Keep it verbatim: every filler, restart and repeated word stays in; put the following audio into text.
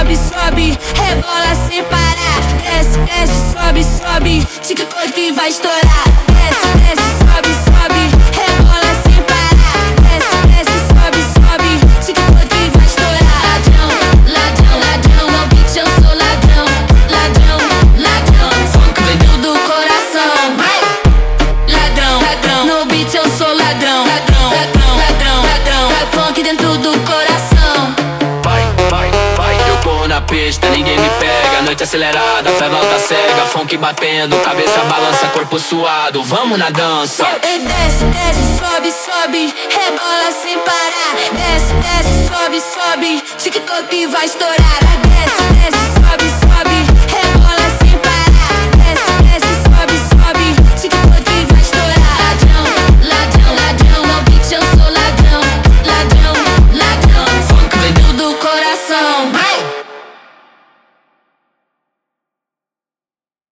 sobe, sobe, rebola sem parar. Desce, desce, sobe, sobe, TikTok vai estourar. Desce, desce, sobe, sobe, rebola sem parar. Desce, desce, sobe, sobe, TikTok vai estourar. Ladrão, ladrão, ladrão, no beat eu sou ladrão. Ladrão, ladrão, funk dentro do coração. Ladrão, ladrão, no beat eu sou ladrão. Ladrão, ladrão, ladrão, ladrão, funk dentro do coração. Vai, vai, vai, eu corro na pista, ninguém me pega. Noite acelerada, fé volta cega. Funk batendo, cabeça balança, corpo suado. Vamos na dança. E desce, desce, sobe, sobe, rebola sem parar. Desce, desce, sobe, sobe, TikTok vai estourar. Desce, desce, sobe,